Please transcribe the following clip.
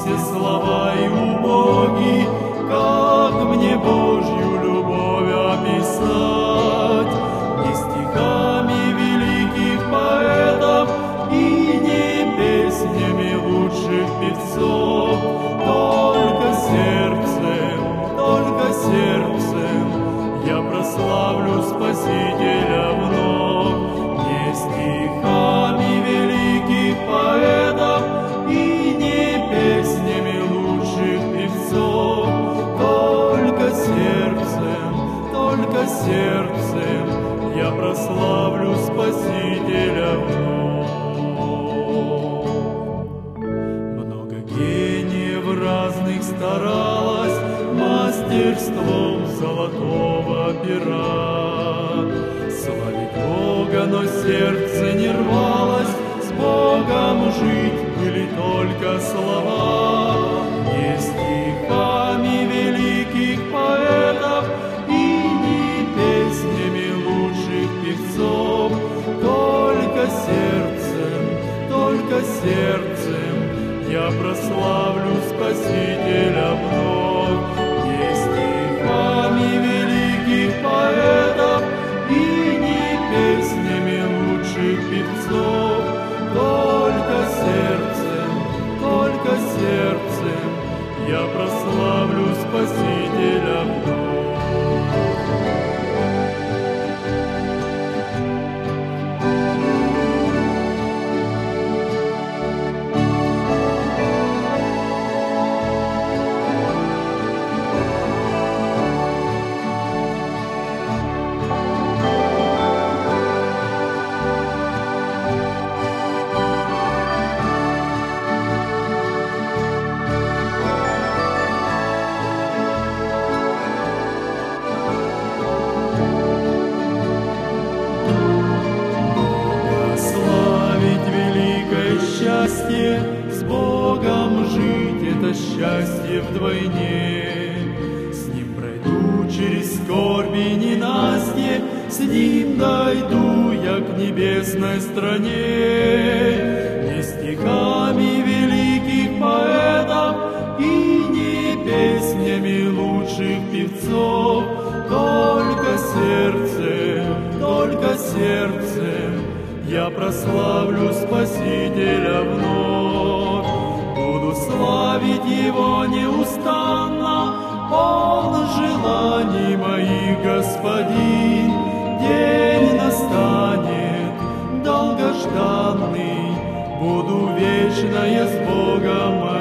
все слова и убоги, как мне Божью любовь описать? Не стихами великих поэтов и не песнями лучших певцов, только сердцем я прославлю Спасителя вновь. Не стихами великих поэтов и не песнями лучших певцов, только сердцем я прославлю Спасителя вновь. Много гениев разных старалось мастерством золотого пера славить Бога, но сердце не рвалось, с Богом жить были только слова. Не стихами великих поэтов и не песнями лучших певцов, только сердцем я прославлю Спасителя вновь. Не стихами великих поэтов и не песнями лучших певцов, только сердцем я прославлю Спасителя вновь. Счастье, с Богом жить — это счастье вдвойне. С Ним пройду через скорби и ненастье, с Ним дойду я к небесной стране. Не стихами великих поэтов и не песнями лучших певцов, только сердцем я прославлю Спасителя вновь. Буду славить Его неустанно, Он желаний моих Господин. День настанет долгожданный, буду вечно я с Богом